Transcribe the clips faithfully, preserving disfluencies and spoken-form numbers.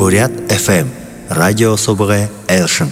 Бурят эф эм, радио собыгы Элшин.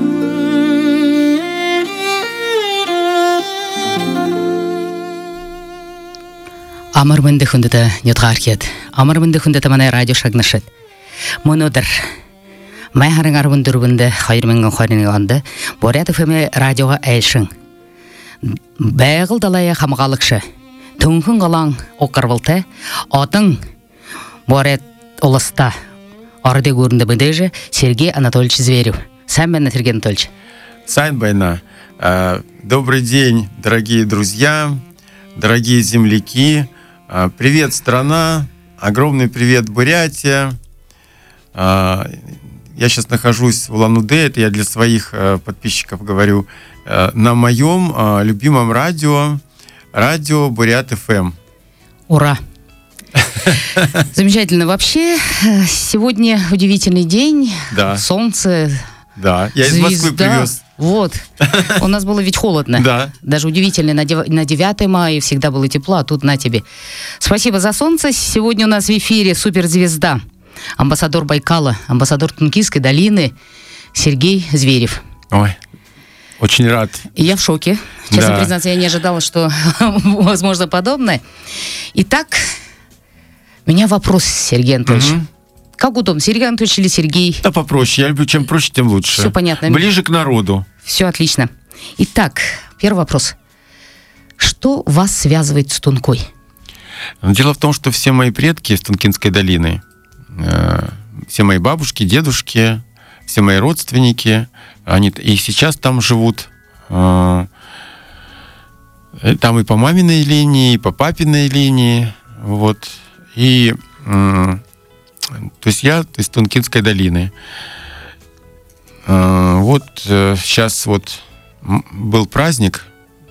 Амар мэнде хүндэtä нютгаркет. Амар мэнде хүндэtä манай радио шагнашет. Монодер. Май харангар бүндүрбүндө two thousand twenty онда Бурят эф эм радиога Элшин. Байгыл далая хамгаалыкшы. Түнхүн галаң окарвылты. Отың Бурят оласта. Орде көрүндө бэдеже Сергей Анатольевич Зверев. Сам мен Сергей Анатольевич. Сайн байна. Добрый день, дорогие друзья, дорогие земляки. Привет, страна. Огромный привет, Бурятия. Я сейчас нахожусь в Улан-Удэ, это я для своих подписчиков говорю, на моем любимом радио, радио Бурят эф эм. Ура! Замечательно. Вообще, сегодня удивительный день. Да. Солнце. Да, я из Москвы привез. Вот. У нас было ведь холодно. Да. Даже удивительно, на девятое мая всегда было тепло, а тут на тебе. Спасибо за солнце. Сегодня у нас в эфире суперзвезда, амбассадор Байкала, амбассадор Тункинской долины Сергей Зверев. Ой, очень рад. И я в шоке. Честно Да. признаться, я не ожидала, что возможно подобное. Итак, у меня вопрос, Сергей Анатольевич. Мгм. Как удобно, Сергей Анатольевич или Сергей? Да попроще, я люблю, чем проще, тем лучше. Всё понятно. Ближе к народу. Все отлично. Итак, первый вопрос. Что вас связывает с Тункой? Дело в том, что все мои предки из Тункинской долины, э, все мои бабушки, дедушки, все мои родственники, они и сейчас там живут. Э, там и по маминой линии, и по папиной линии. Вот. И э, то есть я из Тункинской долины. Э, вот э, сейчас вот м, был праздник,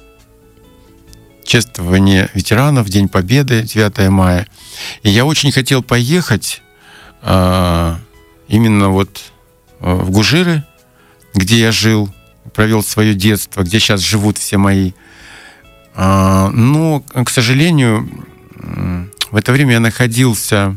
чествование ветеранов, День Победы, девятое мая. И я очень хотел поехать э, именно вот э, в Гужиры, где я жил, провел свое детство, где сейчас живут все мои. Э, но, к сожалению, э, в это время я находился,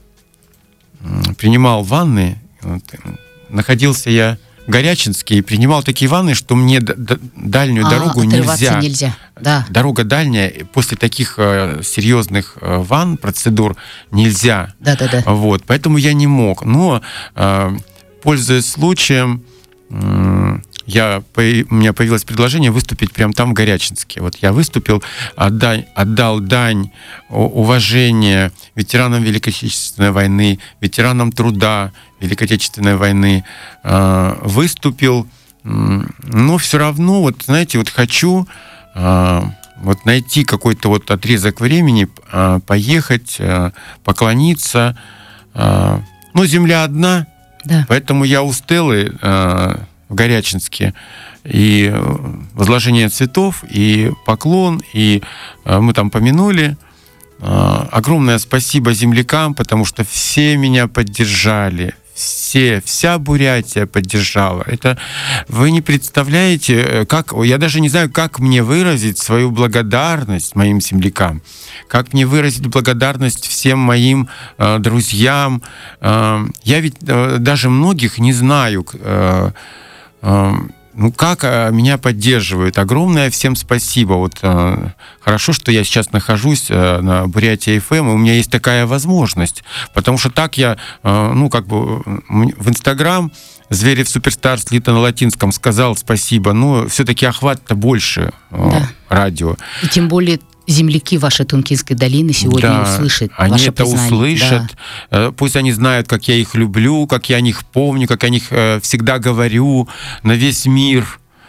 э, принимал ванны, вот, находился я в Горячинске и принимал такие ванны, что мне д- д- дальнюю А, дорогу отрываться нельзя. нельзя. Да. Дорога дальняя, после таких э, серьезных э, ванн, процедур нельзя. Да, да, да. Вот, поэтому я не мог. Но, э, пользуясь случаем, э, я, по, у меня появилось предложение выступить прямо там, в Горячинске. Вот я выступил, отдань, отдал дань уважения ветеранам Великой Отечественной войны, ветеранам труда Великой Отечественной войны, э, выступил. Но все равно, вот знаете, вот хочу э, вот найти какой-то вот отрезок времени, э, поехать, э, поклониться. Э, но земля одна, Да. поэтому я у Стеллы э, в Горячинске и возложение цветов, и поклон, и э, мы там помянули. Э, огромное спасибо землякам, потому что все меня поддержали. Все, вся Бурятия поддержала. Это вы не представляете, как... Я даже не знаю, как мне выразить свою благодарность моим землякам, как мне выразить благодарность всем моим э, друзьям. Э, я ведь э, даже многих не знаю, э, э, ну, как э, меня поддерживают. Огромное всем спасибо. Вот э, хорошо, что я сейчас нахожусь э, на Бурятия эф эм, и у меня есть такая возможность. Потому что так я, э, ну, как бы в Инстаграм Зверев Суперстар слито на латинском сказал спасибо, но все-таки охват-то больше э, Да. радио. И тем более земляки вашей Тункинской долины сегодня Да, услышат они ваше это признание. услышат. Да. Э, Пусть они знают, как я их люблю, как я о них помню, как о них э, всегда говорю на весь мир.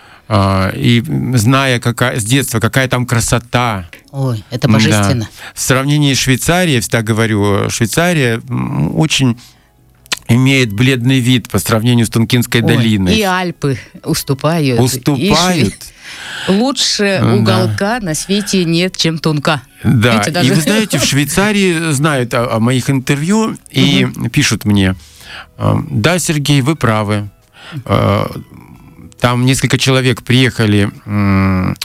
Э, И зная какая, с детства, какая там красота. Ой, это божественно. Да. В сравнении с Швейцарией, я всегда говорю, Швейцария м, очень имеет бледный вид по сравнению с Тункинской Ой, долиной. и Альпы уступают. Уступают. И лучше Да. уголка на свете нет, чем Тунка. Да, Видите, даже- и вы знаете, в Швейцарии знают о, о моих интервью и пишут мне: да, Сергей, вы правы. Там несколько человек приехали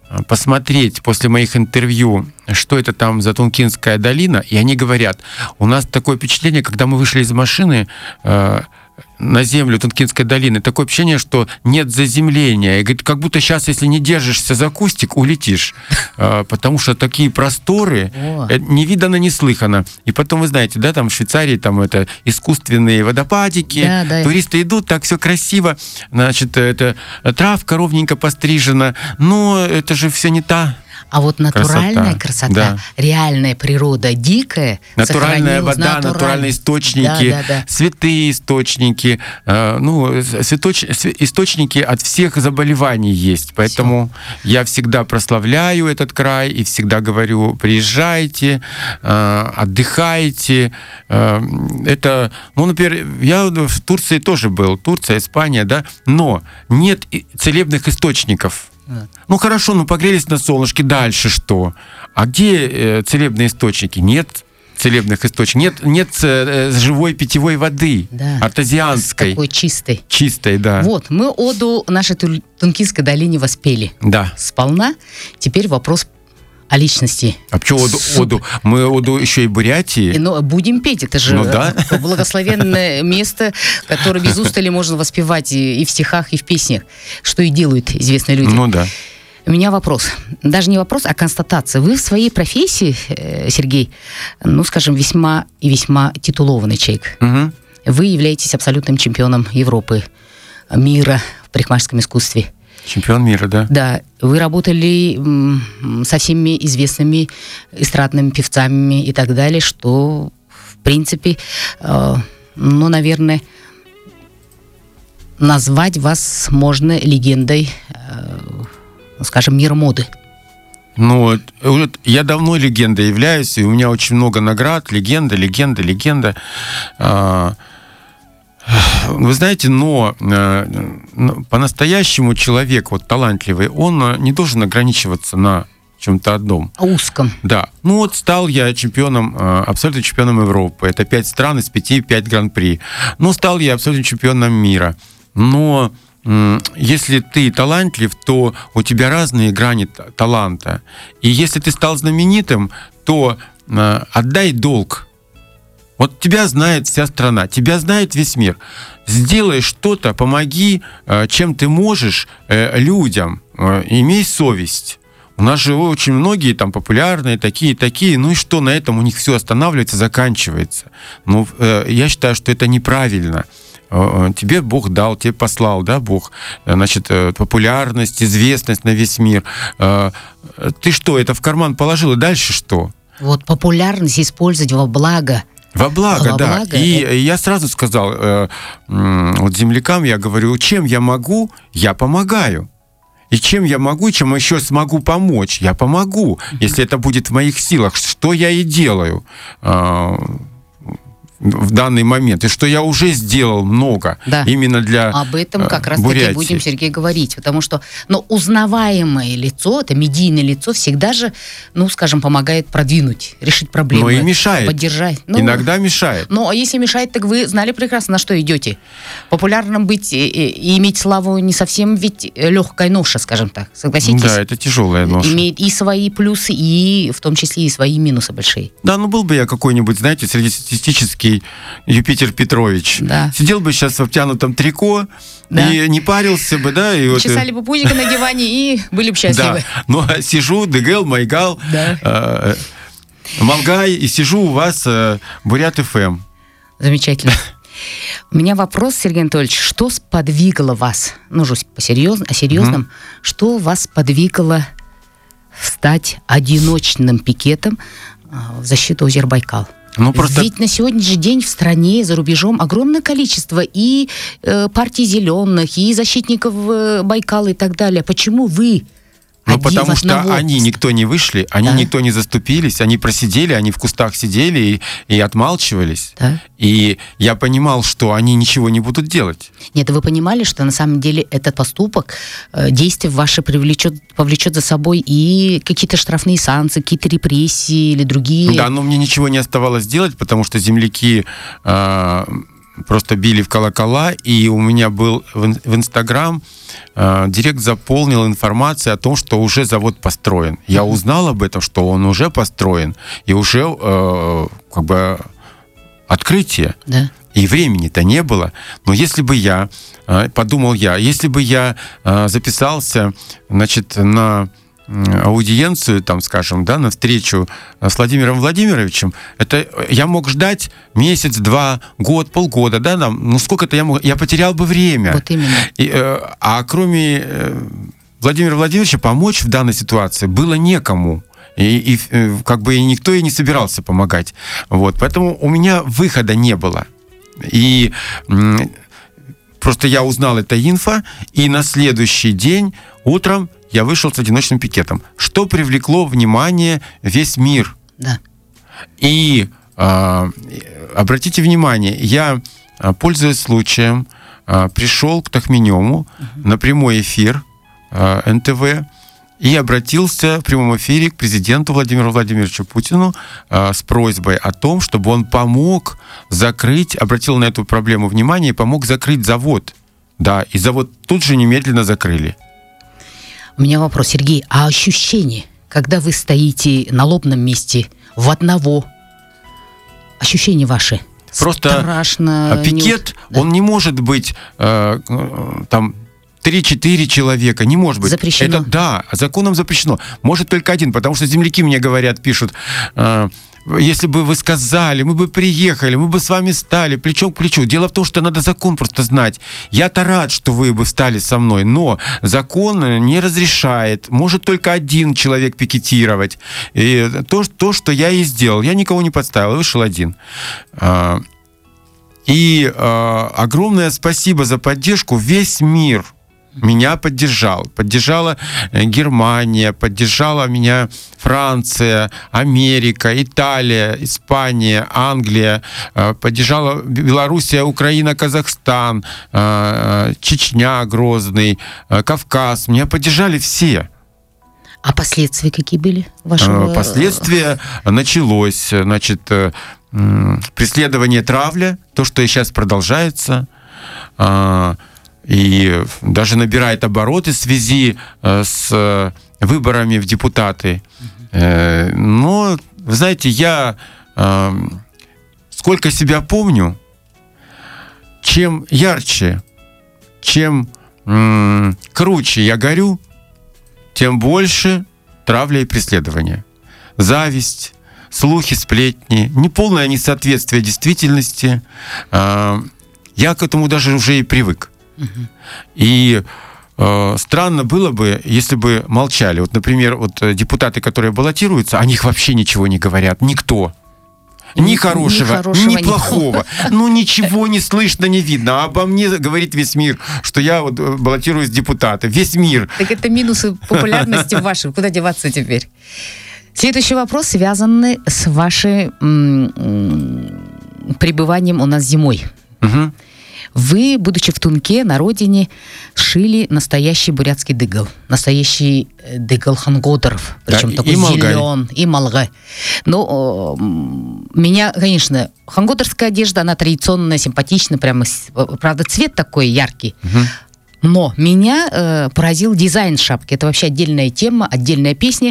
посмотреть после моих интервью, что это там за Тункинская долина, и они говорят, у нас такое впечатление, когда мы вышли из машины э, на землю Тункинской долины, такое ощущение, что нет заземления. И говорит, как будто сейчас, если не держишься за кустик, улетишь. Потому что такие просторы, не видано, не слыхано. И потом, вы знаете, да, там в Швейцарии там это искусственные водопадики, да, да. Туристы идут, так все красиво, значит, это травка ровненько пострижена, но это же все не та. А вот натуральная красота, красота да. Реальная природа, дикая, натуральная вода, натураль... натуральные источники, да, да, да. Святые источники, э, ну, святоч... источники от всех заболеваний есть. Поэтому Всё. Я всегда прославляю этот край и всегда говорю, приезжайте, э, отдыхайте. Э, это, ну, например, я в Турции тоже был, Турция, Испания, да, но нет целебных источников. Ну хорошо, ну погрелись на солнышке, дальше что? А где э, целебные источники? Нет целебных источников, нет, нет э, живой питьевой воды, да. Артезианской. Такой чистой. Чистой, да. Вот, мы оду нашей Тункинской долине воспели. Да. Сполна. Теперь вопрос о личности. А почему оду, оду? Мы оду еще и Бурятии. Но будем петь, это же ну, да? благословенное место, которое без устали можно воспевать и в стихах, и в песнях, что и делают известные люди. Ну да. У меня вопрос. Даже не вопрос, а констатация. Вы в своей профессии, Сергей, ну, скажем, весьма и весьма титулованный человек. Угу. Вы являетесь абсолютным чемпионом Европы, мира в парикмахерском искусстве. Чемпион мира, да? Да. Вы работали м, со всеми известными эстрадными певцами и так далее, что, в принципе, э, ну, наверное, назвать вас можно легендой, э, скажем, мира моды. Ну, вот я давно легендой являюсь, и у меня очень много наград, легенда, легенда, легенда. Вы знаете, но по-настоящему человек, вот талантливый, он не должен ограничиваться на чем-то одном. Узком. Да. Ну вот стал я чемпионом, абсолютным чемпионом Европы. Это пять стран из пяти, пять гран-при. Ну, стал я абсолютным чемпионом мира. Но если ты талантлив, то у тебя разные грани таланта. И если ты стал знаменитым, то отдай долг. Вот тебя знает вся страна, тебя знает весь мир. Сделай что-то, помоги, чем ты можешь, людям. Имей совесть. У нас же очень многие там популярные, такие, такие. Ну и что, на этом у них все останавливается, заканчивается. Ну, я считаю, что это неправильно. Тебе Бог дал, тебе послал, да, Бог, значит, популярность, известность на весь мир. Ты что, это в карман положил, и дальше что? Вот популярность использовать во благо. Во благо, во да. Благо, и это... я сразу сказал, э, э, вот землякам я говорю, чем я могу, я помогаю. И чем я могу, чем еще смогу помочь, я помогу, mm-hmm. если это будет в моих силах. Что я и делаю э, в данный момент, и что я уже сделал много, да. именно для Об этом как раз Бурятии. таки будем, Сергей, говорить, потому что, ну, узнаваемое лицо, это медийное лицо, всегда же, ну, скажем, помогает продвинуть, решить проблемы. Но и мешает. Поддержать. Ну, иногда мешает. Ну, а если мешает, так вы знали прекрасно, на что идете. Популярным быть и, и иметь славу не совсем ведь легкая ноша, скажем так, согласитесь? Да, это тяжелая ноша. Имеет и свои плюсы, и в том числе и свои минусы большие. Да, ну был бы я какой-нибудь, знаете, среднестатистический Юпитер Петрович. Да. Сидел бы сейчас в обтянутом трико, да. и не парился бы, да. И чесали вот... бы пузико на диване и были бы счастливы. Да, но сижу, Дегел, Майгал, да. э, Малгай, и сижу у вас э, Бурят эф эм. Замечательно. У меня вопрос, Сергей Анатольевич, что сподвигло вас, ну, уже по-серьезному, о серьезном, mm-hmm. что вас сподвигло стать одиночным пикетом в защиту озера Байкал? Ну, просто... Ведь на сегодняшний день в стране, за рубежом огромное количество и э, партий зеленых, и защитников э, Байкала и так далее. Почему вы? Ну, потому что они никто не вышли, они да. никто не заступились, они просидели, они в кустах сидели и, и отмалчивались. Да. И я понимал, что они ничего не будут делать. Нет, вы понимали, что на самом деле этот поступок, действие ваше привлечет, повлечет за собой и какие-то штрафные санкции, какие-то репрессии или другие... Да, но мне ничего не оставалось делать, потому что земляки... Э, просто били в колокола, и у меня был в Инстаграм э, директ заполнил информацией о том, что уже завод построен. Я узнал об этом, что он уже построен, и уже э, как бы открытие. Да. И времени-то не было. Но если бы я, э, подумал я, если бы я э, записался, значит, на аудиенцию, там, скажем, да, на встречу с Владимиром Владимировичем, это я мог ждать месяц, два, год, полгода, да, там, ну сколько-то я мог, я потерял бы время. Вот именно. И, э, а кроме э, Владимира Владимировича помочь в данной ситуации было некому. И, и э, как бы и никто и не собирался помогать. Вот, поэтому у меня выхода не было. И э, просто я узнал это инфо, и на следующий день утром я вышел с одиночным пикетом, что привлекло внимание весь мир. Да. И э, обратите внимание, я, пользуясь случаем, э, пришел к Тахменему угу. на прямой эфир э, эн тэ вэ и обратился в прямом эфире к президенту Владимиру Владимировичу Путину э, с просьбой о том, чтобы он помог закрыть, обратил на эту проблему внимание и помог закрыть завод. Да, и завод тут же немедленно закрыли. У меня вопрос, Сергей, а ощущение, когда вы стоите на лобном месте в одного, ощущения ваши? Просто страшно. Пикет, не... он да. не может быть э, там три-четыре человека, не может быть. Запрещено. Это, да, законом запрещено. Может только один, потому что земляки мне говорят, пишут, э, если бы вы сказали, мы бы приехали, мы бы с вами стали плечом к плечу. Дело в том, что надо закон просто знать. Я-то рад, что вы бы встали со мной, но закон не разрешает. Может только один человек пикетировать. И то, то что я и сделал. Я никого не подставил, вышел один. И огромное спасибо за поддержку. Весь мир меня поддержал. Поддержала Германия, поддержала меня Франция, Америка, Италия, Испания, Англия, поддержала Белоруссия, Украина, Казахстан, Чечня, Грозный, Кавказ. Меня поддержали все. А последствия какие были вашего? Последствия началось, значит, преследование, травля, то, что и сейчас продолжается. И даже набирает обороты в связи с выборами в депутаты. Uh-huh. Но, вы знаете, я сколько себя помню, чем ярче, чем круче я горю, тем больше травля и преследования. Зависть, слухи, сплетни, неполное несоответствие действительности. Я к этому даже уже и привык. Uh-huh. И э, странно было бы, если бы молчали. Вот, например, вот депутаты, которые баллотируются, о них вообще ничего не говорят. Никто. Ни, ни хорошего, ни, хорошего, ни плохого. Ну, ничего не слышно, не видно. А обо мне говорит весь мир, что я вот баллотируюсь в депутаты. Весь мир. Так это минусы популярности вашей. Куда деваться теперь? Следующий вопрос связан с вашим м- м- пребыванием у нас зимой. Угу. Вы, будучи в Тунке, на родине, шили настоящий бурятский дыгал. Настоящий дыгал хангодеров. Причем да, такой и зелен, и малгай. Но э, меня, конечно, хангодерская одежда, она традиционная, симпатичная, прямо, правда, цвет такой яркий. Угу. Но меня э, поразил дизайн шапки. Это вообще отдельная тема, отдельная песня.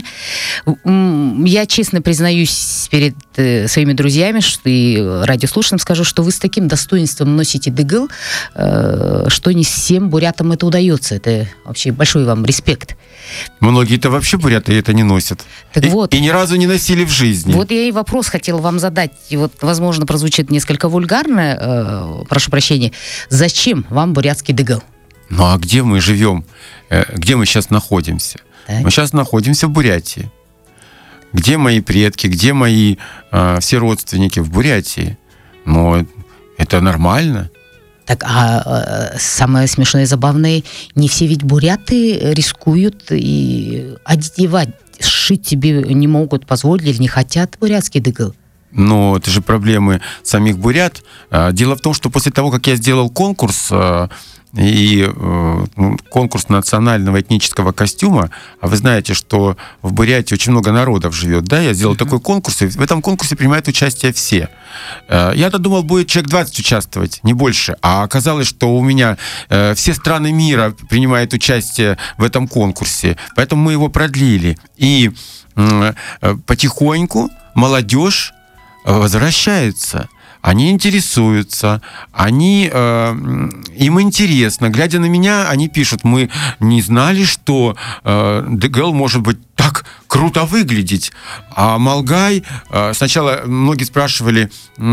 Я честно признаюсь перед э, своими друзьями что, и радиослушателям скажу, что вы с таким достоинством носите дыгыл, э, что не всем бурятам это удается. Это вообще большой вам респект. Многие-то вообще буряты это не носят. Так и, вот, и ни разу не носили в жизни. Вот я и вопрос хотела вам задать. И вот, возможно, прозвучит несколько вульгарно. Э, прошу прощения. Зачем вам бурятский дыгыл? Ну а где мы живем? Где мы сейчас находимся? Так. Мы сейчас находимся в Бурятии. Где мои предки, где мои э, все родственники? В Бурятии. Но это нормально. Так, а э, самое смешное и забавное, не все ведь буряты рискуют и одевать, сшить себе не могут, позволить или не хотят бурятский дыгыл. Но это же проблемы самих бурят. Дело в том, что после того, как я сделал конкурс и э, конкурс национального этнического костюма. А вы знаете, что в Бурятии очень много народов живет, да? Я сделал uh-huh. такой конкурс, и в этом конкурсе принимают участие все. Э, я-то думал, будет человек двадцать участвовать, не больше. А оказалось, что у меня э, все страны мира принимают участие в этом конкурсе. Поэтому мы его продлили. И э, потихоньку молодежь возвращается. Они интересуются, они, э, им интересно. Глядя на меня, они пишут: мы не знали, что э, ДГЛ может быть так круто выглядеть. А Малгай, э, сначала многие спрашивали: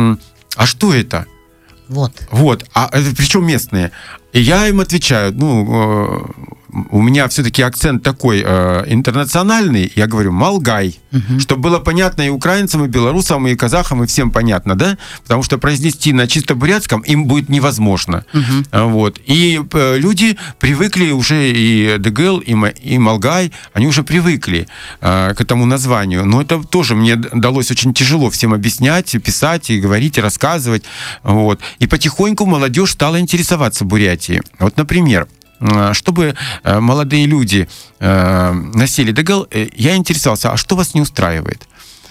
а что это? Вот. Вот, а причем местные. И я им отвечаю: ну, э, у меня все-таки акцент такой э, интернациональный, я говорю Малгай, угу. чтобы было понятно и украинцам, и белорусам, и казахам, и всем понятно, да? Потому что произнести на чисто бурятском им будет невозможно. Угу. Вот. И э, люди привыкли уже, и ДГЛ, и, и Малгай, они уже привыкли э, к этому названию. Но это тоже мне далось очень тяжело всем объяснять, и писать, и говорить, и рассказывать. Вот. И потихоньку молодежь стала интересоваться Бурятией. Вот, например, чтобы молодые люди носили ДГЛ, я интересовался: а что вас не устраивает?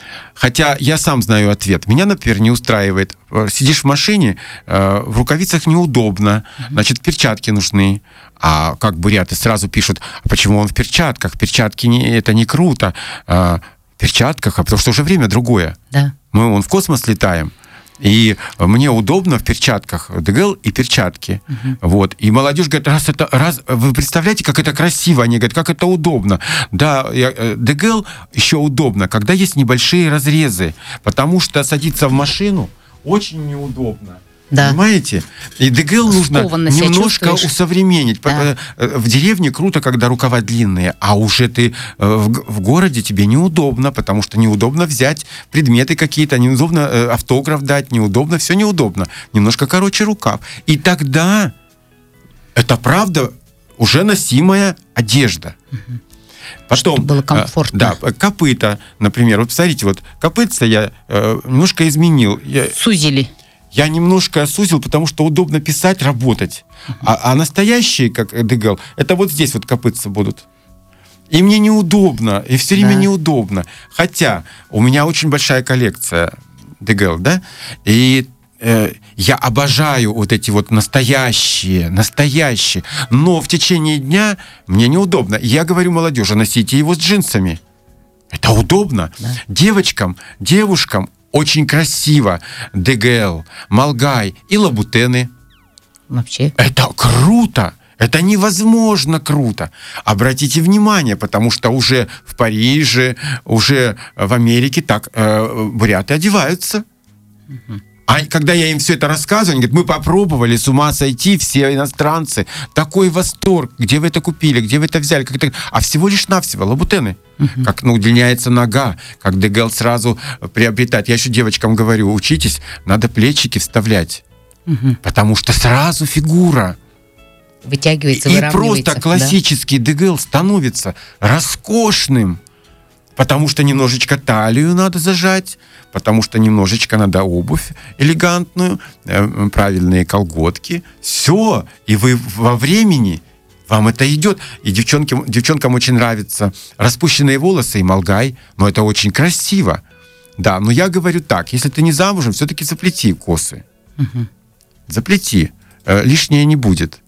Хотя я сам знаю ответ. Меня, например, не устраивает. Сидишь в машине, в рукавицах неудобно, значит, перчатки нужны. А как буряты сразу пишут: а почему он в перчатках? Перчатки не, это не круто. В перчатках, а потому что уже время другое. Да. Мы вон в космос летаем. И мне удобно в перчатках ДГЛ и перчатки. Uh-huh. Вот. И молодежь говорит: раз это, раз, вы представляете, как это красиво? Они говорят: как это удобно. Да, я, ДГЛ еще удобно, когда есть небольшие разрезы, потому что садиться в машину очень неудобно. Да. Понимаете? И ДГЛ нужно немножко усовременить. Да. В деревне круто, когда рукава длинные, а уже ты в, в городе тебе неудобно, потому что неудобно взять предметы какие-то, неудобно автограф дать, неудобно, все неудобно. Немножко короче рукав. И тогда это правда уже носимая одежда. Угу. Потом, чтобы было комфортно. Да, копыта, например. Вот посмотрите, вот копытца я э, немножко изменил. Я, Сузили. Я немножко сузил, потому что удобно писать, работать. Uh-huh. А, а настоящие, как ДГЛ, это вот здесь вот копытца будут. И мне неудобно, и все время да. неудобно. Хотя у меня очень большая коллекция ДГЛ, да, и э, я обожаю вот эти вот настоящие, настоящие. Но в течение дня мне неудобно. И я говорю молодежи: носите его с джинсами. Это удобно. Да. Девочкам, девушкам очень красиво ДГЛ, Малгай и лабутены. Вообще. Это круто. Это невозможно круто. Обратите внимание, потому что уже в Париже, уже в Америке так э, буряты одеваются. Угу. А когда я им все это рассказываю, они говорят: мы попробовали, с ума сойти, все иностранцы. Такой восторг. Где вы это купили? Где вы это взяли? Как это... А всего лишь навсего лабутены. Uh-huh. Как ну, удлиняется нога, как ДГЛ сразу приобретает. Я еще девочкам говорю: учитесь, надо плечики вставлять. Uh-huh. Потому что сразу фигура. Вытягивается, и выравнивается. И просто классический да? ДГЛ становится роскошным. Потому что немножечко талию надо зажать, потому что немножечко надо обувь элегантную, э, правильные колготки. Все. И вы во времени, вам это идет. И девчонки, девчонкам очень нравятся распущенные волосы и Малгай. Но это очень красиво. Да, но я говорю так: если ты не замужем, все-таки заплети косы. Угу. Заплети. Э, лишнее не будет.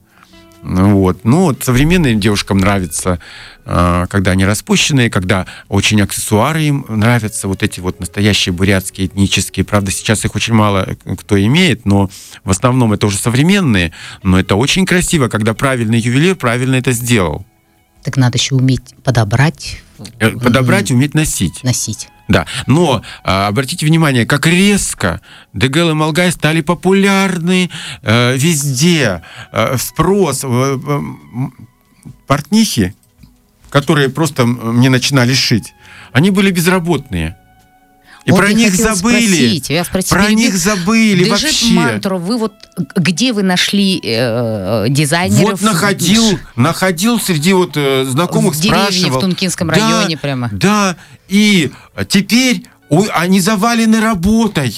Вот. Ну, вот современным девушкам нравится, э, когда они распущенные, когда очень аксессуары им нравятся, вот эти вот настоящие бурятские, этнические. Правда, сейчас их очень мало кто имеет, но в основном это уже современные. Но это очень красиво, когда правильный ювелир правильно это сделал. Так надо еще уметь подобрать. Подобрать и уметь носить. Носить. Да, но а, обратите внимание, как резко ДГЛ и Малгай стали популярны э, везде. Э, спрос. Э, э, портнихи, которые просто мне начинали шить, они были безработные. И вот про них забыли. Я спросить, про них забыли вообще. Мантру, вы вот где вы нашли э, дизайнеров? Вот находил, находил среди вот э, знакомых, в деревне, спрашивал. В Тункинском да, районе прямо. Да, и теперь ой, они завалены работой.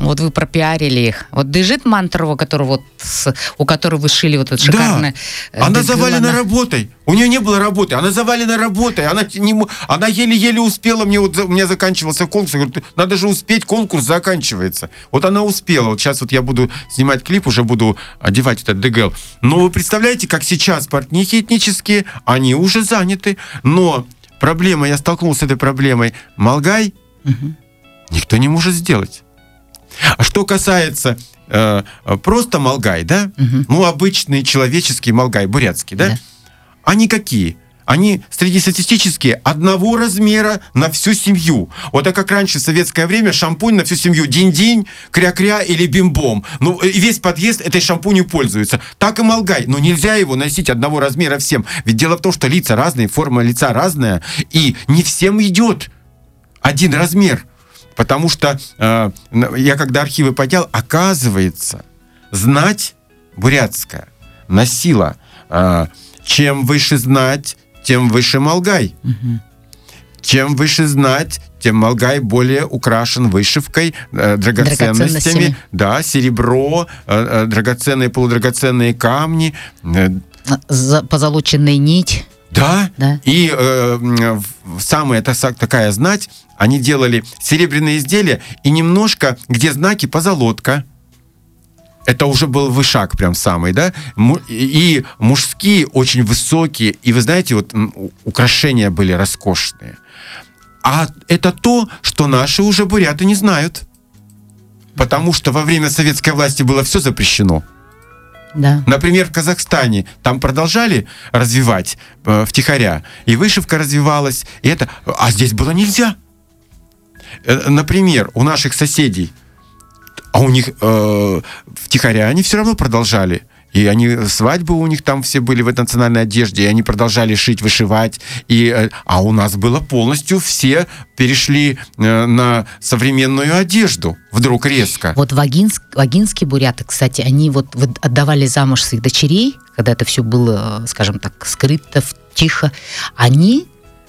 Вот вы пропиарили их. Вот Дежит Мантрова, который вот с, у которой вы шили вот это шикарное... Да. Она завалена она... работой. У нее не было работы. Она завалена работой. Она, не, она еле-еле успела. Мне вот, у меня заканчивался конкурс. Я говорю, надо же успеть, конкурс заканчивается. Вот она успела. Вот сейчас вот я буду снимать клип, уже буду одевать этот ДГЛ. Но вы представляете, как сейчас портнихи этнические, они уже заняты. Но проблема, я столкнулся с этой проблемой. Малгай угу. никто не может сделать. А что касается э, просто малгай, да, угу. ну, обычный человеческий малгай, бурятский, да, да, они какие? Они среднестатистические одного размера на всю семью. Вот так как раньше в советское время шампунь на всю семью динь-динь, кря-кря или бим-бом. Ну, и весь подъезд этой шампунью пользуется. Так и малгай. Но нельзя его носить одного размера всем. Ведь дело в том, что лица разные, форма лица разная, и не всем идет один размер. Потому что э, я когда архивы поднял, оказывается, знать бурятская носила. Э, чем выше знать, тем выше малгай. Угу. Чем выше знать, тем малгай более украшен вышивкой, э, драгоценностями. драгоценностями. Да, серебро, э, э, драгоценные, полудрагоценные камни. Э, Позолоченная нить. Да, да. И э, самая такая знать, они делали серебряные изделия и немножко, где знаки, позолотка. Это уже был вышаг прям самый, да? И мужские очень высокие, и вы знаете, вот украшения были роскошные. А это то, что наши уже буряты не знают. Потому что во время советской власти было все запрещено. Да. Например, в Казахстане там продолжали развивать э, втихаря, и вышивка развивалась, и это, а здесь было нельзя. Э, например, у наших соседей, а у них э, втихаря они все равно продолжали. И они, свадьбы у них там все были в национальной одежде, и они продолжали шить, вышивать. И, а у нас было полностью, все перешли э, на современную одежду вдруг резко. Вот вагинск, вагинские буряты, кстати, они вот отдавали замуж своих дочерей, когда это все было, скажем так, скрыто, тихо. Они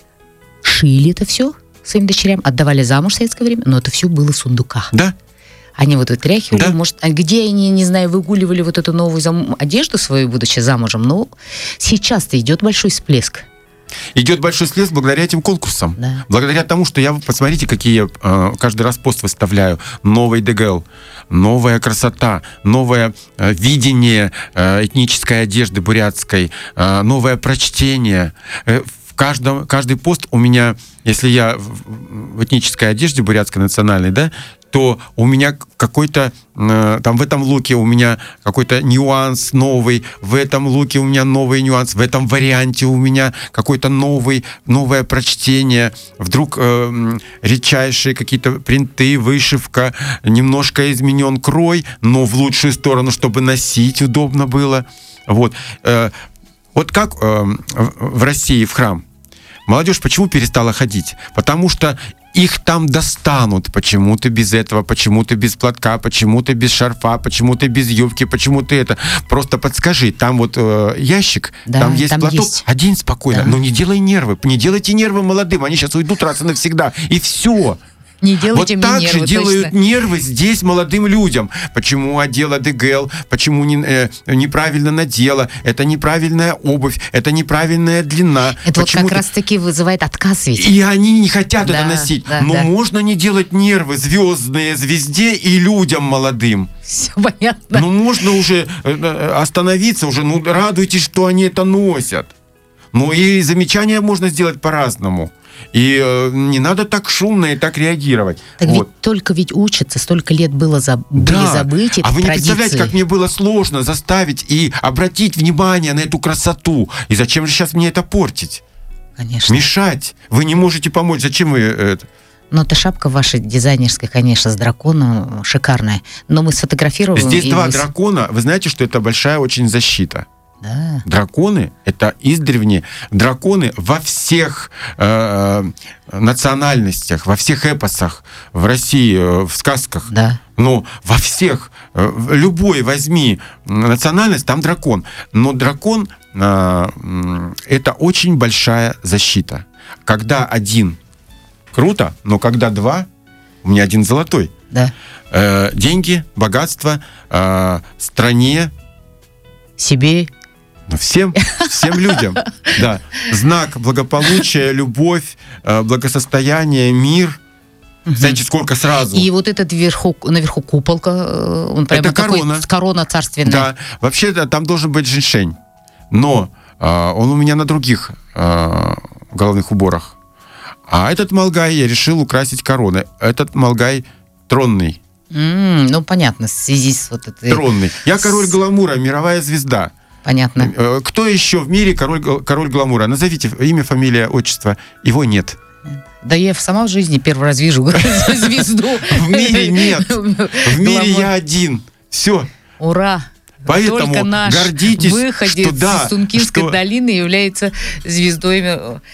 шили это все своим дочерям, отдавали замуж в советское время, но это все было в сундуках. Да. Они вот вытряхивали, да. может, где они, не знаю, выгуливали вот эту новую зам... одежду свою, будучи замужем, но сейчас-то идет большой всплеск. Идет большой всплеск благодаря этим конкурсам. Да. Благодаря тому, что я, посмотрите, какие я э, каждый раз пост выставляю. Новый ДГЛ, новая красота, новое э, видение э, этнической одежды бурятской, э, новое прочтение. Э, в каждом, каждый пост у меня, если я в, в этнической одежде бурятской национальной, да, то у меня какой-то, э, там в этом луке у меня какой-то нюанс новый, в этом луке у меня новый нюанс, в этом варианте у меня какой-то новый, новое прочтение, вдруг э, редчайшие какие-то принты, вышивка, немножко изменен крой, но в лучшую сторону, чтобы носить удобно было. Вот, э, вот как э, в России в храм молодежь почему перестала ходить? Потому что их там достанут. Почему ты без этого, почему ты без платка, почему ты без шарфа, почему ты без юбки, почему ты это. Просто подскажи, там вот э, ящик, да, там есть там платок, есть. Одень спокойно. Да. Но не делай нервы, не делайте нервы молодым, они сейчас уйдут раз и навсегда. И все. Не делайте вот мне так нервы, же делают точно. Нервы здесь молодым людям. Почему одела ДГЛ, почему не, э, неправильно надела, это неправильная обувь, это неправильная длина. Это вот как раз-таки вызывает отказ ведь. И они не хотят да, это носить. Да, Но да. можно не делать нервы звездные звезде и людям молодым. Все понятно. Ну можно уже остановиться, уже, ну радуйтесь, что они это носят. Ну и замечания можно сделать по-разному. И э, не надо так шумно и так реагировать. Так вот. Ведь только ведь учатся, столько лет было заб... да. были забыты. А вы традиции. Не представляете, как мне было сложно заставить и обратить внимание на эту красоту. И зачем же сейчас мне это портить? Конечно. Мешать. Вы не можете помочь. Зачем вы это? Ну, эта шапка ваша дизайнерская, конечно, с драконом шикарная. Но мы сфотографируем... Здесь два вы... дракона. Вы знаете, что это большая очень защита. Да. Драконы — это издревле. Драконы во всех э, национальностях, во всех эпосах в России, в сказках. Да. Ну, во всех. Любой возьми национальность, там дракон. Но дракон э, — это очень большая защита. Когда один — круто, но когда два — у меня один золотой. Да. Э, деньги, богатство, э, стране. Себе. Ну, всем, всем людям. Да. Знак благополучия, любовь, э, благосостояние, мир. Угу. Знаете, сколько сразу. И вот этот вверху, наверху куполка, он прямо это такой, корона. корона царственная. Да, вообще там должен быть женьшень. Но э, он у меня на других э, головных уборах. А этот малгай я решил украсить короной. Этот малгай тронный. Mm, ну, понятно, в связи с вот этой... Тронный. Я король гламура, мировая звезда. Понятно. Э, кто еще в мире король, король гламура? Назовите имя, фамилия, отчество. Его нет. Да я сама в жизни первый раз вижу звезду. В мире нет. В мире я один. Все. Ура. Поэтому только наш гордитесь, выходец что да, из Тункинской что... долины является звездой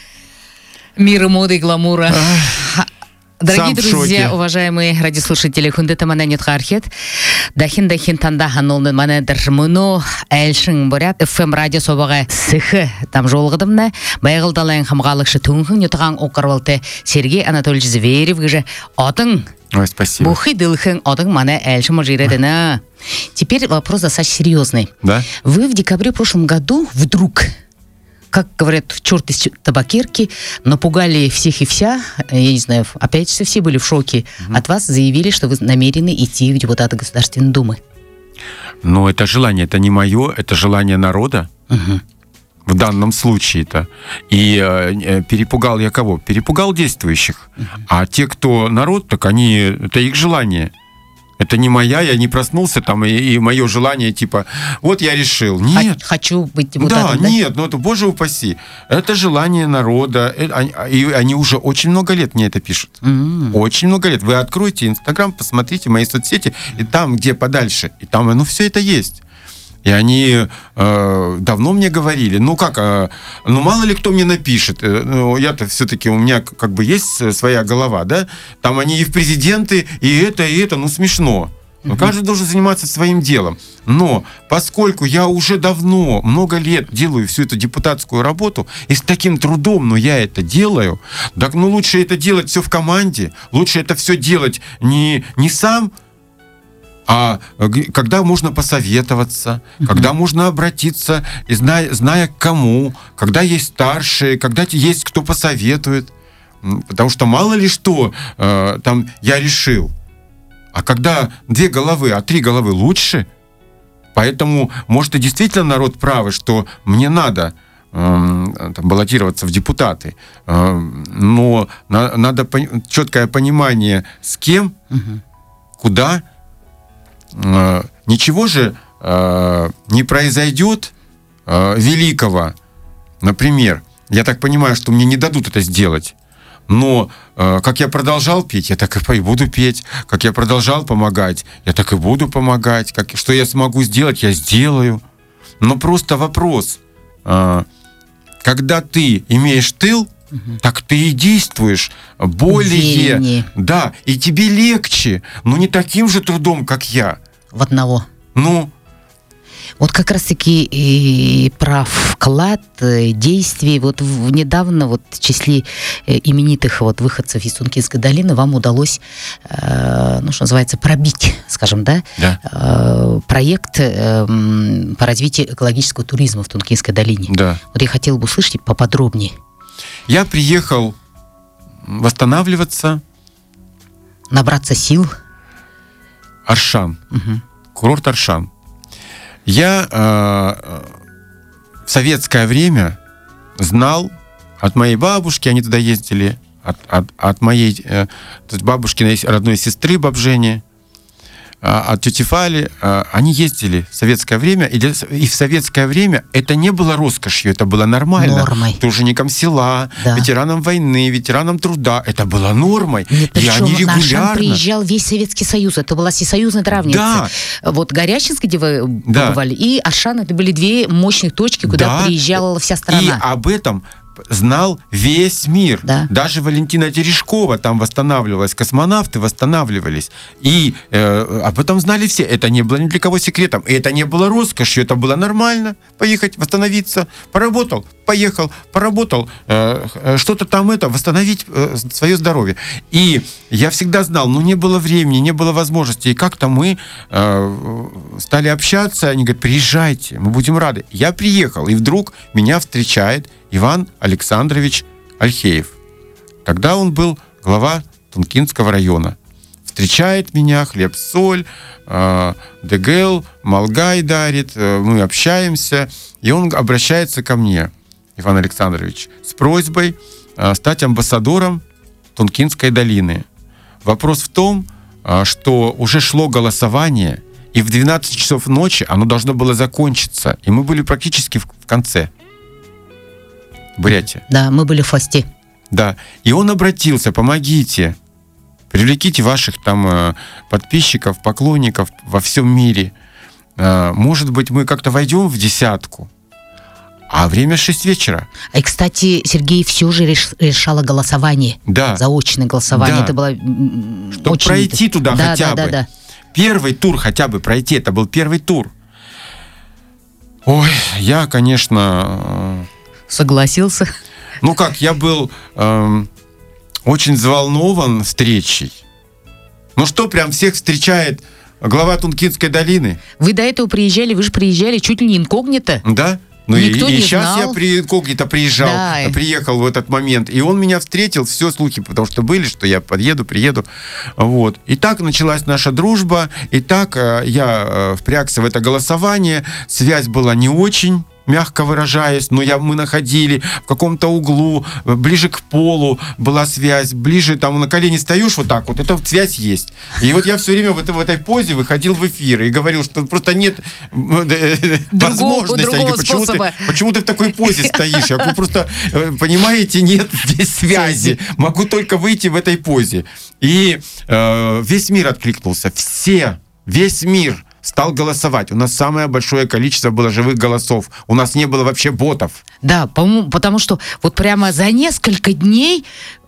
мира моды и гламура. Дорогие друзья, уважаемые радиослушатели, хундета мана нетхархет, дахин дахин танда ханолны мана дермуно эльшин борят эф эм радио собага сыхы там жолгыдымна байгылдалайн хамгалыкшы тунхын нетган окарвалты Сергей Анатольевич Зверев гыжы отың. Ой, спасибо. Бухы дылхын отың мана эльшин можиредена. Теперь вопрос достаточно серьезный. Да? Вы в декабре прошлом году вдруг, как говорят, черт из табакерки, напугали всех и вся, я не знаю, опять же все были в шоке, угу. От вас заявили, что вы намерены идти в депутаты Государственной Думы. Ну, это желание, это не мое, это желание народа. Угу. В данном случае-то. И э, перепугал я кого? Перепугал действующих. Угу. А те, кто народ, так они, это их желание. Это не моя, я не проснулся там, и, и мое желание, типа, вот я решил. Нет. Хочу быть депутатом. Да, да? Нет, ну это, боже упаси. Это желание народа. Это, и они уже очень много лет мне это пишут. Mm-hmm. Очень много лет. Вы откройте Инстаграм, посмотрите мои соцсети, и там, где подальше, и там, ну, все это есть. И они э, давно мне говорили, ну как, э, ну мало ли кто мне напишет, э, ну, я-то все-таки, у меня как бы есть своя голова, да, там они и в президенты, и это, и это, ну смешно. Но каждый должен заниматься своим делом. Но поскольку я уже давно, много лет делаю всю эту депутатскую работу, и с таким трудом, но я это делаю, так ну лучше это делать все в команде, лучше это все делать не, не сам, а когда можно посоветоваться, uh-huh. когда можно обратиться, и зная, зная к кому, когда есть старшие, когда есть кто посоветует. Потому что мало ли что э, там я решил. А когда две головы, а три головы лучше. Поэтому, может, и действительно народ правый, что мне надо э, там, баллотироваться в депутаты. Э, но на, надо пон- четкое понимание, с кем, uh-huh. куда. Э, ничего же э, не произойдет э, великого. Например, я так понимаю, что мне не дадут это сделать. Но э, как я продолжал петь, я так и буду петь. Как я продолжал помогать, я так и буду помогать. Как, что я смогу сделать, я сделаю. Но просто вопрос. Э, когда ты имеешь тыл, угу. так ты и действуешь более... Увереннее. Да, и тебе легче, но не таким же трудом, как я. В одного. Ну... Вот как раз-таки и про вклад действий. Вот в, недавно вот в числе именитых вот выходцев из Тункинской долины вам удалось, э, ну, что называется, пробить, скажем, да, да. Э, проект э, по развитию экологического туризма в Тункинской долине. Да. Вот я хотела бы услышать поподробнее. Я приехал восстанавливаться. Набраться сил. Аршан. Угу. Курорт Аршан. Я э, в советское время знал от моей бабушки, они туда ездили, от, от, от моей э, то есть бабушкиной родной сестры бабжени, от тети Фали, они ездили в советское время, и, для, и в советское время это не было роскошью, это было нормально. Нормой. Труженикам села, да. ветеранам войны, ветеранам труда, это было нормой. Нет, и они регулярно... на Аршан приезжал весь Советский Союз, это была всесоюзная травница. Да. Вот Горячинск, где вы да. побывали, и Аршан, это были две мощных точки, куда да. приезжала вся страна. И об этом знал весь мир. Да. Даже Валентина Терешкова там восстанавливалась, космонавты восстанавливались. И э, об этом знали все. Это не было ни для кого секретом. И это не было роскошью, это было нормально. Поехать, восстановиться. Поработал, поехал, поработал. Э, что-то там это, восстановить э, свое здоровье. И я всегда знал, ну не было времени, не было возможности. И как-то мы э, стали общаться. Они говорят, приезжайте, мы будем рады. Я приехал, и вдруг меня встречает Иван Александрович Альхеев. Тогда он был глава Тункинского района. Встречает меня, хлеб-соль, э, дегел, малгай дарит, э, мы общаемся. И он обращается ко мне, Иван Александрович, с просьбой э, стать амбассадором Тункинской долины. Вопрос в том, э, что уже шло голосование, и в двенадцать часов ночи оно должно было закончиться. И мы были практически в, в конце. Бурятия. Да, мы были в хвосте. Да. И он обратился, помогите, привлеките ваших там подписчиков, поклонников во всем мире. Может быть, мы как-то войдем в десятку. А время шесть вечера. И, кстати, Сергей все же реш, решало голосование. Да. Заочное голосование. Да. Это было Чтобы очень... пройти туда да, хотя да, бы. Да, да. Первый тур хотя бы пройти. Это был первый тур. Ой, я, конечно... Согласился. Ну как, я был э, очень взволнован встречей. Ну что, прям всех встречает глава Тункинской долины? Вы до этого приезжали, вы же приезжали чуть ли не инкогнито. Да. Ну Никто и, и не сейчас знал. я при инкогнито приезжал, Да. приехал в этот момент, и он меня встретил, все слухи, потому что были, что я подъеду, приеду, вот. И так началась наша дружба, и так э, я э, впрягся в это голосование, связь была не очень, мягко выражаясь, но я, мы находили в каком-то углу, ближе к полу была связь, ближе там на колени стоишь вот так вот, эта связь есть. И вот я все время в этой, в этой позе выходил в эфир и говорил, что просто нет возможности. другого Почему ты, способа. почему ты в такой позе стоишь? Я говорю, просто, понимаете, нет здесь связи. Могу только выйти в этой позе. И э, весь мир откликнулся. Все, весь мир стал голосовать. У нас самое большое количество было живых голосов. У нас не было вообще ботов. Да, по-моему, потому что вот прямо за несколько дней,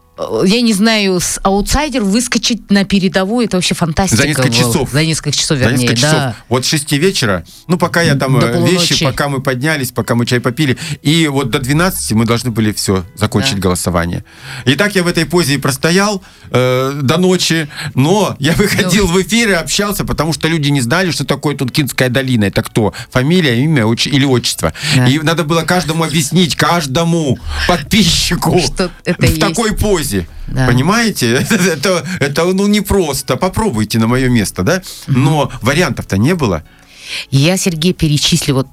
я не знаю, с аутсайдер выскочить на передовую, это вообще фантастика. За несколько была. часов. За несколько часов, вернее, За несколько да. часов. Вот с шести вечера, ну, пока я там До э, полуночи. вещи, пока мы поднялись, пока мы чай попили, и вот до двенадцати мы должны были все, закончить Да. голосование. И так я в этой позе и простоял э, до ночи, но я выходил Ну. в эфир и общался, потому что люди не знали, что такое Тункинская долина. Это кто? Фамилия, имя отч- или отчество. Да. И надо было каждому объяснить, каждому подписчику Что это в есть. такой позе. Да. Понимаете? Это, это ну, непросто. Попробуйте на мое место, да? Но вариантов-то не было. Я, Сергей, перечислю вот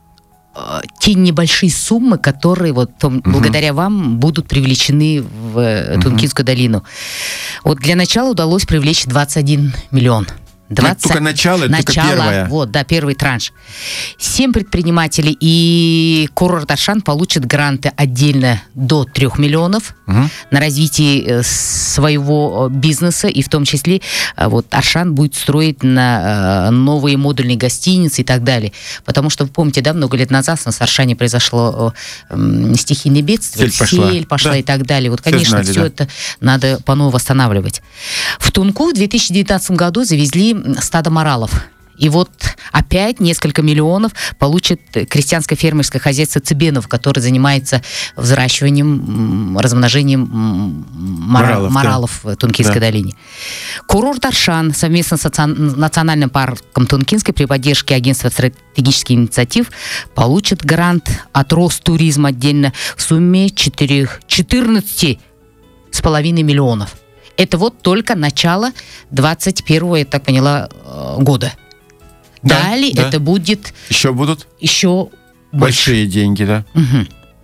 э, те небольшие суммы, которые вот том, благодаря вам будут привлечены в э, Тункинскую долину. Вот для начала удалось привлечь двадцать один миллион. двадцать только начало, это только первое. Вот, да, первый транш. Семь предпринимателей и курорт Аршан получат гранты отдельно до трех миллионов Угу. на развитие э, своего э, бизнеса, и в том числе э, вот Аршан будет строить на э, новые модульные гостиницы и так далее. Потому что, вы помните, да, много лет назад у нас в Аршане произошло э, м, стихийное бедствие, Сель пошла. сель пошла Да. и так далее. Вот, Все конечно, знали, все да. это надо по новому восстанавливать. В Тунку в две тысячи девятнадцатом году завезли стадо моралов. И вот опять несколько миллионов получит крестьянское фермерское хозяйство Цыбенов, которое занимается взращиванием, м, размножением м, мора- Моралов, моралов, да. в Тункинской Да. долине. Курорт Аршан совместно с соци- Национальным парком Тункинской при поддержке Агентства стратегических инициатив получит грант от Ростуризма отдельно в сумме четырнадцать с половиной миллионов. Это вот только начало двадцать первого, я так поняла, э, года. Да, Далее да. это будет Еще будут еще больше. большие деньги, да. Мгм.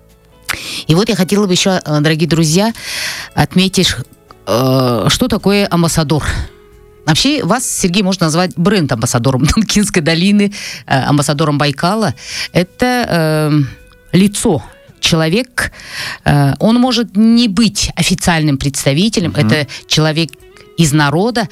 И вот я хотела бы еще, э, дорогие друзья, отметить, э, что такое амбассадор. Вообще вас, Сергей, можно назвать бренд-амбассадором Тункинской долины, э, амбассадором Байкала. Это э, лицо. Человек, э, он может не быть официальным представителем, Мгм. это человек из народа,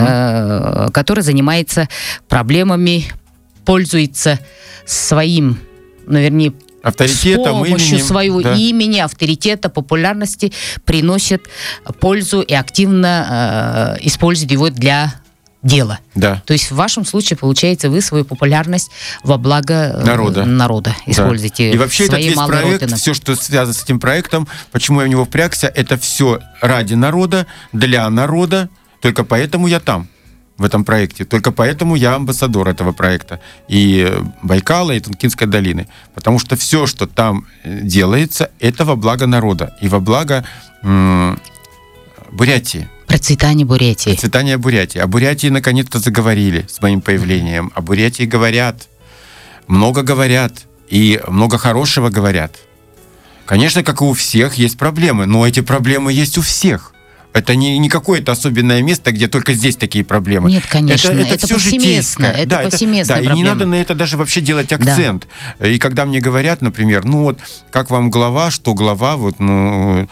э, который занимается проблемами, пользуется своим, наверное, авторитетом, с помощью именем, своего да. имени, авторитета, популярности приносит пользу и активно э, использует его для дела. Да. То есть в вашем случае, получается, вы свою популярность во благо народа, народа используете. Да. И вообще этот весь проект, родины. все, что связано с этим проектом, почему я в него впрягся, это все ради народа, для народа, только поэтому я там, в этом проекте. Только поэтому я амбассадор этого проекта. И Байкала, и Тункинской долины. Потому что все, что там делается, это во благо народа. И во благо м- Бурятии. Процветание Бурятии. Процветание Бурятии. О Бурятии наконец-то заговорили с моим появлением. О Бурятии говорят. Много говорят. И много хорошего говорят. Конечно, как и у всех, есть проблемы. Но эти проблемы есть у всех. Это не, не какое-то особенное место, где только здесь такие проблемы. Нет, конечно. Это, это, это все житейское. Это да, повсеместная это, да, и не надо на это даже вообще делать акцент. Да. И когда мне говорят, например, ну вот, как вам глава, что глава, вот, ну,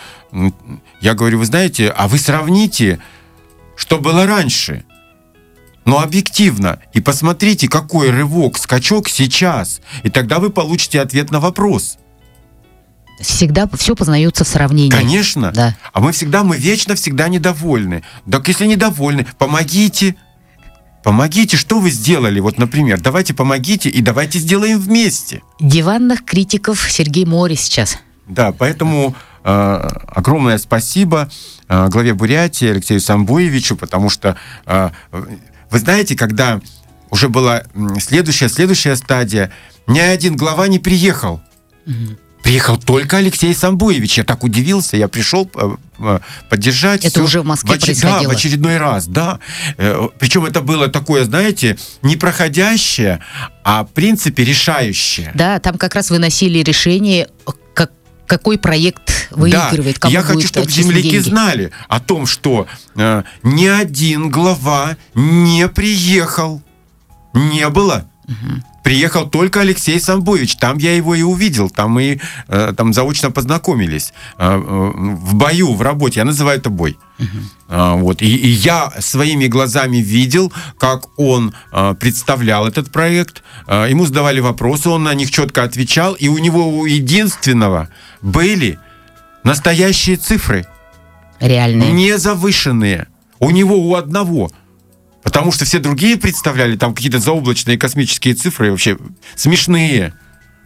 я говорю, вы знаете, а вы сравните, что было раньше. Но объективно. И посмотрите, какой рывок, скачок сейчас. И тогда вы получите ответ на вопрос. Всегда все познается в сравнении. Конечно. Да. А мы всегда, мы вечно всегда недовольны. Так если недовольны, помогите. Помогите, что вы сделали? Вот, например, давайте помогите и давайте сделаем вместе. Диванных критиков Сергей Море сейчас. Да, поэтому э, огромное спасибо э, главе Бурятии Алексею Самбуевичу, потому что, э, вы знаете, когда уже была следующая, следующая стадия, ни один глава не приехал. Угу. Приехал только Алексей Самбуевич. Я так удивился, я пришел поддержать. Это все. уже в Москве в, происходило. Да, в очередной раз, да. Причем это было такое, знаете, не проходящее, а в принципе решающее. Да, там как раз выносили решение, как, какой проект выигрывает, да. кому Я будет хочу, чтобы отчислить земляки деньги. знали о том, что э, ни один глава не приехал. Не было. Угу. Приехал только Алексей Самбуевич. Там я его и увидел. Там мы э, там заочно познакомились. Э, э, в бою, в работе. Я называю это бой. Uh-huh. Э, вот. и, и я своими глазами видел, как он э, представлял этот проект. Э, ему задавали вопросы, он на них четко отвечал. И у него у единственного были настоящие цифры. Реальные. Не завышенные. У него у одного. Потому что все другие представляли там какие-то заоблачные космические цифры, вообще смешные.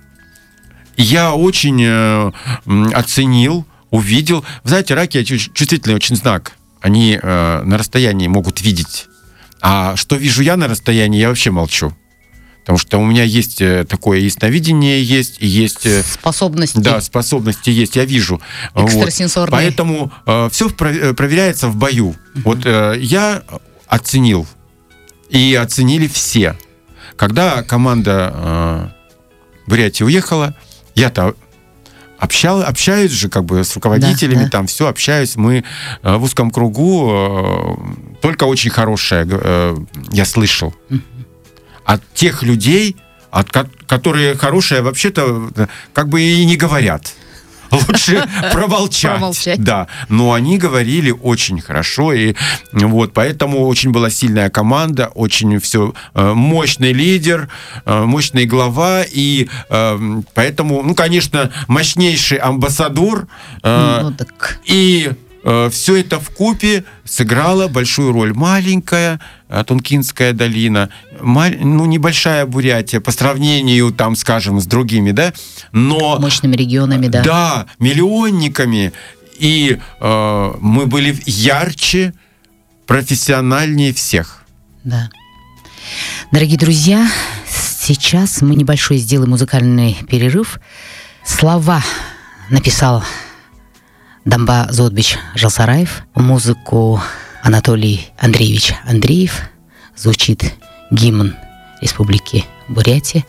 Я очень э, оценил, увидел. Вы знаете, раки — чувствительный очень знак. Они э, на расстоянии могут видеть. А что вижу я на расстоянии, я вообще молчу. Потому что у меня есть такое ясновидение, есть, и есть... Способности. Да, способности есть, я вижу. Экстрасенсорные. Вот. Поэтому э, все проверяется в бою. Uh-huh. Вот э, я... оценил. И оценили все. Когда команда э, Бурятии уехала, я-то общал, общаюсь же как бы с руководителями, да, да. там все, общаюсь. Мы э, в узком кругу э, только очень хорошее э, я слышал. Uh-huh. От тех людей, от, которые хорошее вообще-то как бы и не говорят. Лучше промолчать. Промолчать. Да. Но они говорили очень хорошо. И вот поэтому очень была сильная команда, очень все мощный лидер, мощный глава. И поэтому, ну, конечно, мощнейший амбассадор. Ну, так. И все это вкупе сыграло большую роль. Маленькая Тункинская долина, ну, небольшая Бурятия по сравнению, там, скажем, с другими, да, но... Мощными регионами, да. Да, миллионниками. И э, мы были ярче, профессиональнее всех. Да. Дорогие друзья, сейчас мы небольшой сделаем музыкальный перерыв. Слова написал Дамба Зодбич Жалсараев, музыку Анатолий Андреевич Андреев. Звучит гимн Республики Бурятия.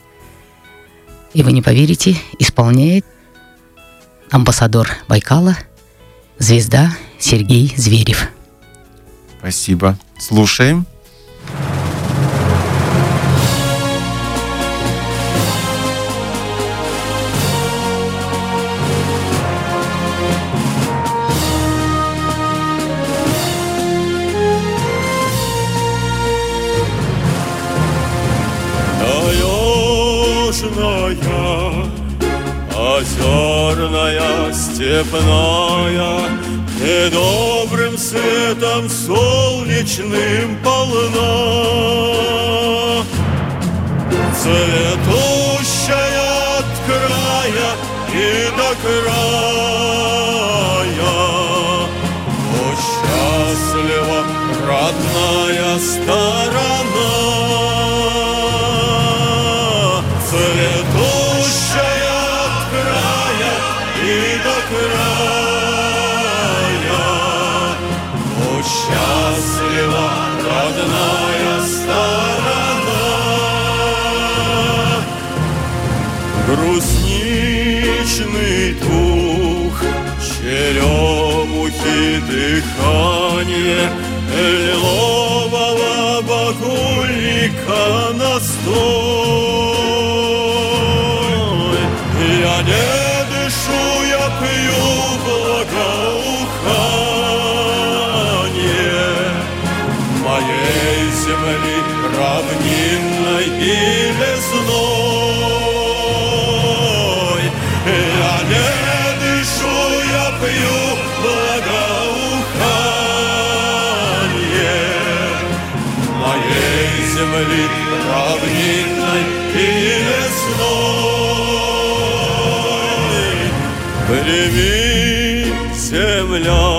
И вы не поверите, исполняет амбассадор Байкала, звезда Сергей Зверев. Спасибо. Слушаем. озерная, степная, и добрым светом солнечным полна. Цветущая от края и до края, о, счастлива родная сторона. Цветущая от края и до края, о, счастлива родная сторона. Грустничный дух, черемухи дыхание, лилового багульника настой. Я не дышу, я пью благоухание моей земли равнинной и лесной. Я не дышу, я пью благоухание моей земли равнинной и лесной. Прими, земля,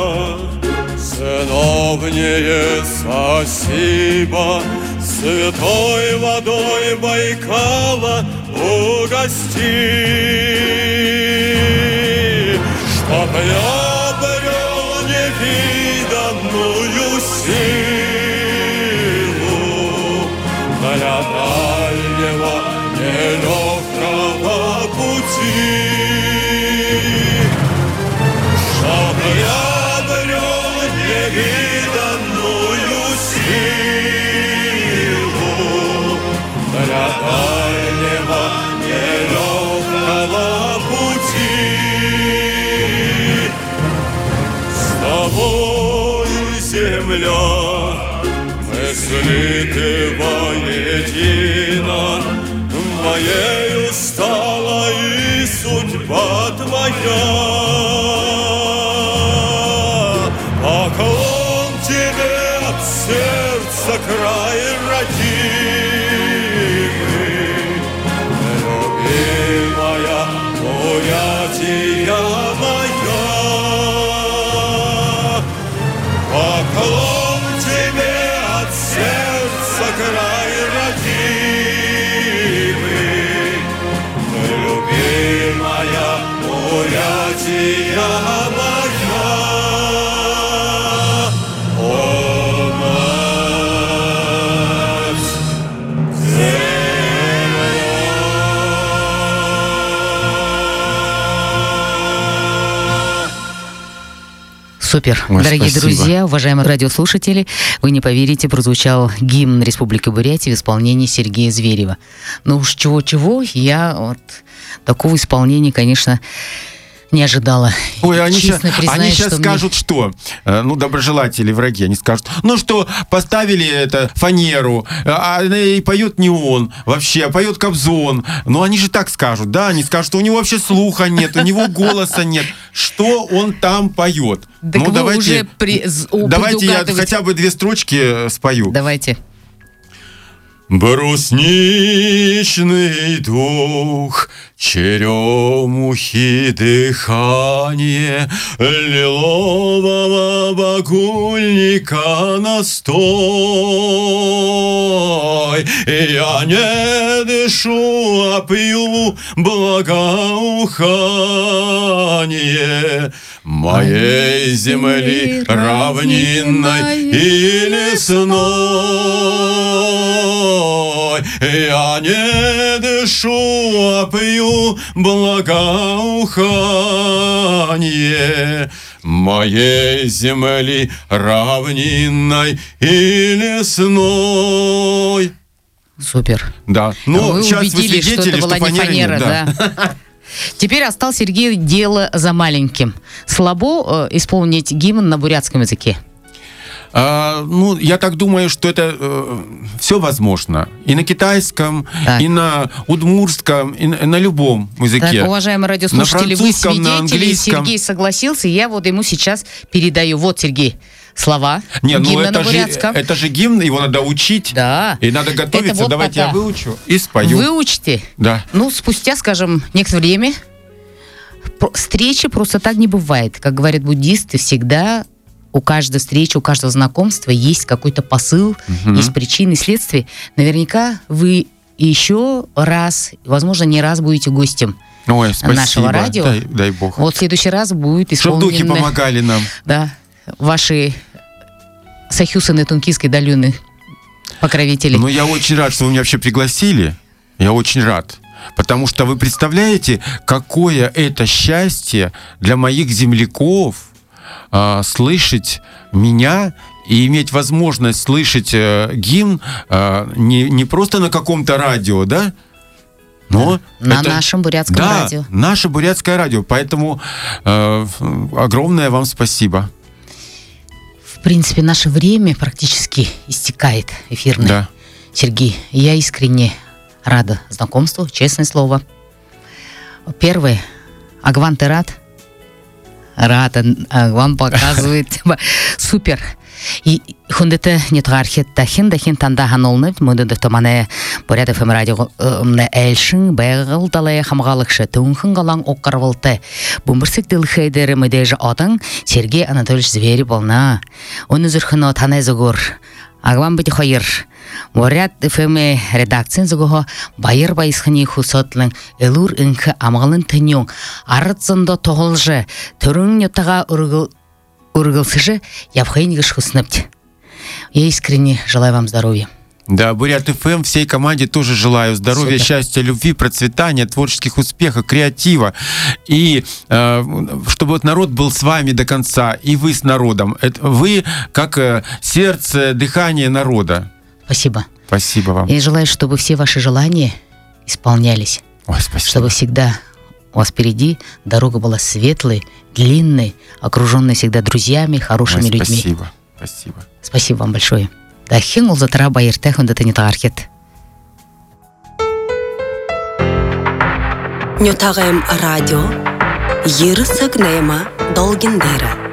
сыновнее спасибо, святой водой Байкала угости, чтоб я обрел невиданную силу для дальнего нелегкого пути. Чтоб я обрел невиданную силу для дальнего нелегкого пути. С тобой, земля, мы слиты воедино, моею стала и судьба твоя. Поклон тебе от сердца край родимый, любимая Бурятия моя. Поклон тебе от сердца край родимый, любимая Бурятия моя. Супер. Ой, Дорогие спасибо. друзья, уважаемые радиослушатели, вы не поверите, прозвучал гимн Республики Бурятия в исполнении Сергея Зверева. Ну уж чего-чего, я вот такого исполнения, конечно, не ожидала. Ой, они Честно щас, признаюсь, они сейчас что мне- скажут, что? Э, Ну, доброжелатели, враги, они скажут, ну что, поставили это фанеру, а и поет не он вообще, а поет Кобзон. Ну, они же так скажут, да? Они скажут, что у него вообще слуха нет, у него голоса нет. Что он там поет? Так Ну, вы уже при- з- у- давайте я предугадываете. хотя бы две строчки э, спою. Давайте. Брусничный дух, черемухи дыхание, лилового багульника настой. Я не дышу, а пью благоухание моей земли равнинной и лесной. Я не дышу, а пью благоухание моей земли равнинной и лесной. Супер. Да. Ну, Вы сейчас вы убедились, что свидетели, это была не фанеры фанера, нет, да. Теперь осталось, Сергей, дело за маленьким. Слабо э, исполнить гимн на бурятском языке? А, ну, я так думаю, что это э, все возможно. И на китайском, так. и на удмуртском, и на, на любом языке. Так, уважаемые радиослушатели, вы свидетели, Сергей согласился, и я вот ему сейчас передаю. Вот, Сергей, слова Не, ну гимна это на же, бурятском. это же гимн, его надо учить. Да. И надо готовиться. Вот Давайте пока. я выучу и спою. Выучите. Да. Ну, спустя, скажем, некоторое время, встречи просто так не бывает. Как говорят буддисты, всегда у каждой встречи, у каждого знакомства есть какой-то посыл, Угу. есть причины, следствия. Наверняка вы еще раз, возможно, не раз будете гостем Ой, спасибо. нашего радио. Дай, дай бог. Вот в следующий раз будет Чтоб исполнены... духи помогали нам. Да, ваши Сахюсаны Тункийской долины покровители. Ну, я очень рад, что вы меня вообще пригласили. Я очень рад. Потому что вы представляете, какое это счастье для моих земляков а, слышать меня и иметь возможность слышать а, гимн а, не, не просто на каком-то радио, да? Но на это, нашем бурятском да, радио. наше бурятское радио. Поэтому э, огромное вам спасибо. В принципе, наше время практически истекает эфирное. Да. Сергей, я искренне рада знакомству, честное слово. Первое, Агван, ты рад? Рад, Агван показывает. Супер. И хундете нетгархетта хин да хин танда ханолны мөдө томане Бурят эф эм радио мне элшин бегыл далай хамгалыкшы тунхын галаң оккарвылты бумырсык дыл хейдер медеж атың Сергей Анатольевич Звери болна он үзүрхөн танай зугур агван бити хайыр Бурят эф эм редакциян зугуга байыр байысхыни хусатлын элур инхы амгалын тыньон арыцында тоголжы төрүн ятага ургыл ургылсыжы явхайнигыш хуснапти. Я искренне желаю вам здоровья. Да, Бурят эф эм, всей команде тоже желаю здоровья, Супер. счастья, любви, процветания, творческих успехов, креатива. И э, чтобы вот народ был с вами до конца, и вы с народом. Это вы как э, сердце, дыхание народа. Спасибо. Спасибо вам. Я желаю, чтобы все ваши желания исполнялись. Ой, спасибо. Чтобы всегда у вас впереди дорога была светлой, длинной, окруженной всегда друзьями, хорошими Ой, людьми. спасибо. Спасибо. Спасибо вам большое. Да хингул затара байыртах он это не тархет. Нютагем радио, Ерсак Нейма Долгиндера.